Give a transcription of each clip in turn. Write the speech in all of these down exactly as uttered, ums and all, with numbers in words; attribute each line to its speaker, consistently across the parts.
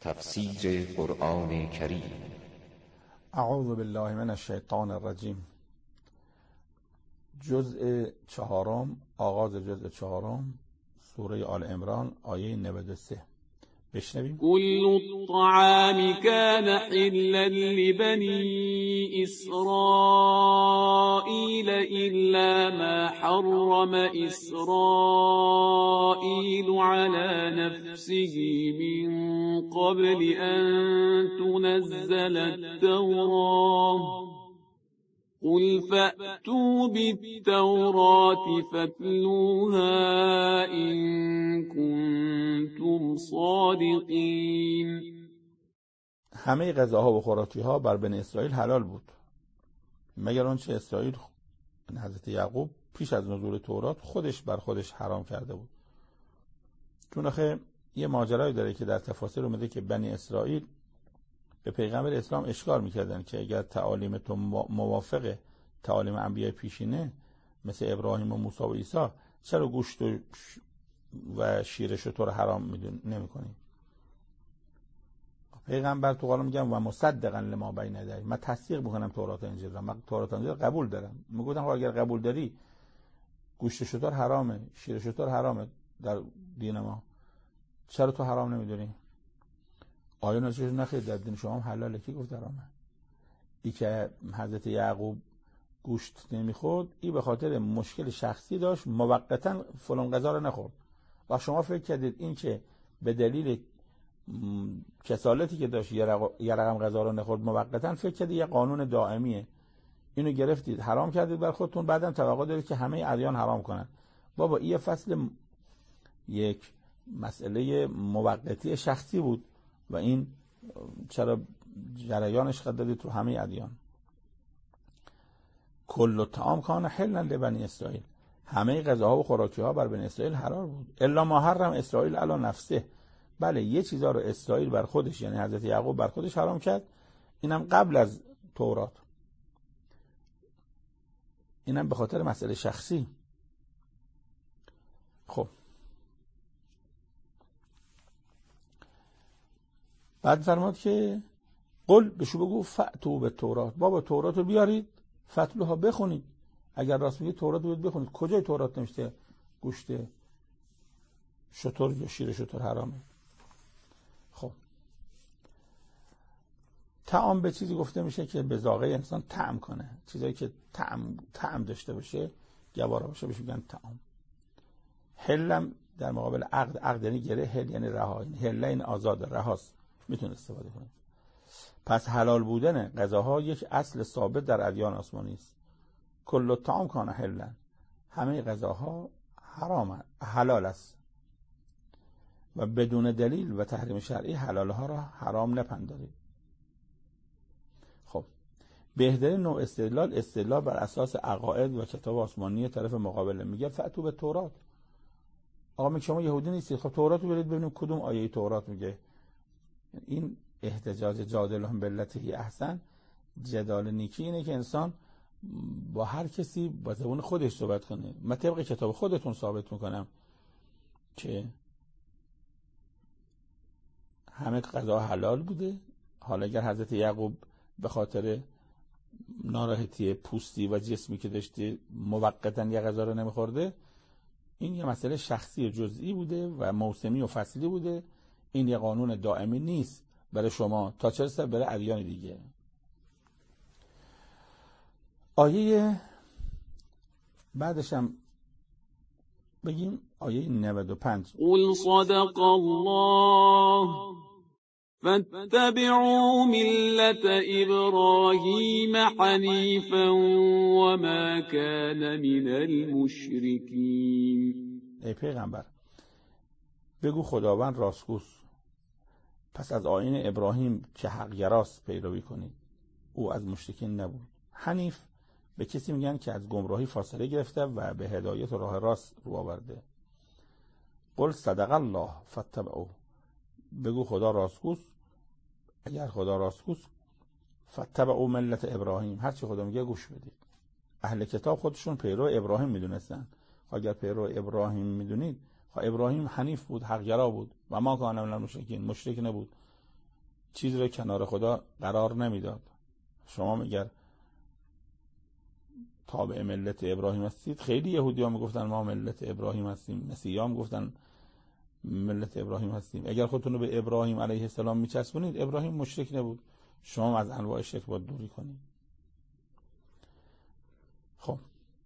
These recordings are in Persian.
Speaker 1: تفسیر قرآن کریم.
Speaker 2: اعوذ بالله من الشیطان الرجیم. جزء چهارم، آغاز جزء چهارم، سوره آل عمران، آیه نود و سه. بشنویم.
Speaker 3: كل الطعام كان حلا لبني إسرائيل إلا ما حرم إسرائيل على نفسه من قبل أن تنزل التوراة قل فأتوا بالتوراة فاتلوها إن كنتم صادقین.
Speaker 2: همه غذاها و خوراکی‌ها بر بنی اسرائیل حلال بود مگر آنچه اسرائیل حضرت یعقوب پیش از نزول تورات خودش بر خودش حرام کرده بود. چون آخه یه ماجرایی داره که در تفاسیر اومده که بنی اسرائیل به پیغمبر اسلام اشکال میکردن که اگر تعالیم تو موافق تعالیم انبیاء پیشینه مثل ابراهیم و موسی و عیسی، چرا گوشت و, و شیر شتر حرام نمی‌کنی؟ پیغمبر تو قرآن میگم و مصدقا لما بین یدی، من تصدیق میکنم تورات و انجیل را، من تورات و انجیل قبول دارم. میگفتن اگر قبول داری گوشت شتر حرامه، شیر شتر حرامه در دین ما، چرا تو حرام نمیدونی؟ آیا نازش نخیر در دین شما هم حلاله؟ کی گفت حرامه؟ ای که حضرت یعقوب گوشت نمیخورد ای به خاطر مشکل شخصی داشت، موقتا فلان غذا رو نخورد. و شما فکر کردید این که به دلیل کسالتی که داشت یه رقم غذا رو نخورد موقتا، فکر کردید یه قانون دائمیه، اینو گرفتید حرام کردید بر خودتون، بعدم توقع دارید که همه ادیان حرام کنن. بابا این فصل یک مسئله موقتی شخصی بود و این چرا جریانش قد دادید تو همه ادیان. کل الطعام کان حلا لبنی اسرائیل، همه غذاها و خوراکی‌ها بر بنی اسرائیل حلال بود الا ما حرم اسرائیل علی نفسه. بله یه چیزا رو اسرائیل بر خودش، یعنی حضرت یعقوب بر خودش حرام کرد، اینم قبل از تورات، اینم به خاطر مسئله شخصی. خب بعد فرمود که قل بشو بگو فأتوا به تورات، بابا تورات رو بیارید، فتلوها بخونید. اگر راست میگه تورات رو بخونید. کجای تورات نوشته گوشت شتر یا شیر شتر حرامه؟ خب طعام به چیزی گفته میشه که به ذائقه انسان طعم کنه، چیزایی که طعم طعم داشته باشه، گوارا باشه، بهش میگن طعام. حلم در مقابل عقد، عقد یعنی گره، حل یعنی رها، حل این آزاد، رهاست، میتونه استفاده کنه. پس حلال بودن غذاها یک اصل ثابت در ادیان آسمانی است. کل الطعام کان حلا، همه غذاها حرام حلال است و بدون دلیل و تحریم شرعی حلال ها را حرام نپندارید. خب بهترین نوع استدلال استدلال بر اساس عقاید و کتاب آسمانی طرف مقابل. میگه فأتوا به تورات. آقا میگه شما یهودی نیستید، خب تورات رو برید ببینیم کدوم آیه تورات میگه. این احتجاج جادلهم باللتی احسن، جدال نیکی اینه که انسان با هر کسی با زبان خودش صحبت کنه. من طبق کتاب خودتون ثابت میکنم که همه غذا حلال بوده. حالا اگر حضرت یعقوب به خاطر ناراحتی پوستی و جسمی که داشته موقتا یه غذا رو نمیخورده، این یه مسئله شخصی جزئی بوده و موسمی و فصلی بوده. این یه قانون دائمی نیست برای شما، تا چه رسه برای ادیان دیگه. آیه بعدش هم بگیم آیه نود و پنج.
Speaker 3: قل صدق الله فاتبعوا ملت ابراهیم حنیفا وما کان من المشرکین.
Speaker 2: ای پیغمبر بگو خداوند راستگوست، پس از آیین ابراهیم که حق گراست پیروی کنید، او از مشرکین نبود. حنیف به کسی میگن که از گمراهی فاصله گرفته و به هدایت و راه راست رو آورده. قل صدق الله فاتبعوا، بگو خدا راستگوست، اگر خدا راستگوست فاتبعوا ملت ابراهیم، هرچی خدا میگه گوش بدید. اهل کتاب خودشون پیرو ابراهیم میدونستن. اگر پیرو ابراهیم میدونید، خب ابراهیم حنیف بود، حق گرا بود و ما کان من المشرکین، مشرک نبود. چیزی رو کنار خدا قرار نمیداد. شما میگر تابع ملت ابراهیم هستید، خیلی یهودی ها میگفتن ما ملت ابراهیم هستیم، مسیحی ها میگفتن ملت ابراهیم هستیم. اگر خودتون رو به ابراهیم علیه السلام میچسبونید، ابراهیم مشرک نبود، شما از انواع شرک باید دوری کنید. خب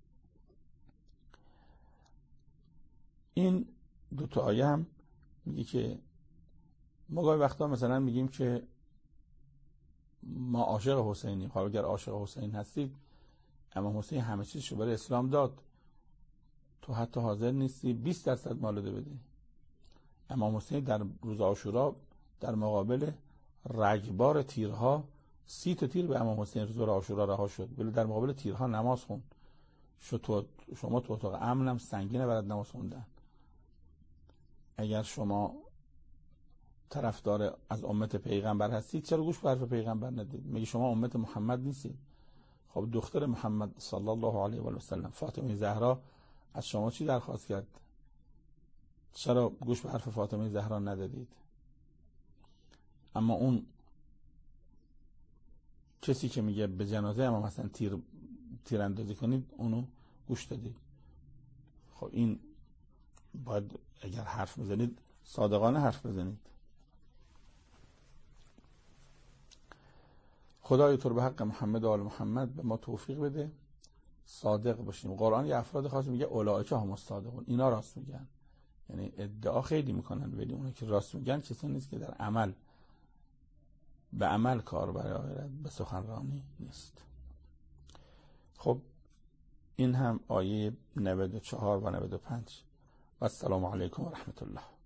Speaker 2: این دو تا آیه هم میگه که ما گاهی وقتا مثلا میگیم که ما عاشق حسینیم. حالا اگر عاشق حسین هستید، امام حسین همه چیزشو برای اسلام داد، تو حتی حاضر نیستی بیست درصد مال بده بدی. امام حسین در روز عاشورا در مقابل رگبار تیرها سی تا تیر به امام حسین روز عاشورا رها شد، ولی در مقابل تیرها نماز خوند. شما تو اتاق امنم سنگینه برات نماز خوندن. اگر شما طرفدار از امت پیغمبر هستید، چرا گوش به حرف پیغمبر ندید؟ میگه شما امت محمد نیستید. خب دختر محمد صلی الله علیه و سلم فاطمه زهرا از شما چی درخواست کرد؟ چرا گوش به حرف فاطمه زهرا ندادید؟ اما اون کسی که میگه به جنازه امام حسن تیر تیراندازی کنید، اونو گوش دادید. خب این باید اگر حرف میزنید صادقانه حرف بزنید. خدای تو رو به حق محمد و آل محمد به ما توفیق بده صادق باشیم. قرآن یه افراد خاص میگه اولئک هم الصادقون، اینا راست میگن. یعنی ادعا خیلی میکنن، ولی اونایی که راست میگن کسانی نیست که در عمل به عمل کار برای آخرت، به سخنرانی نیست. خب این هم آیه نود و چهار و نود و پنج. و السلام علیکم و رحمت الله.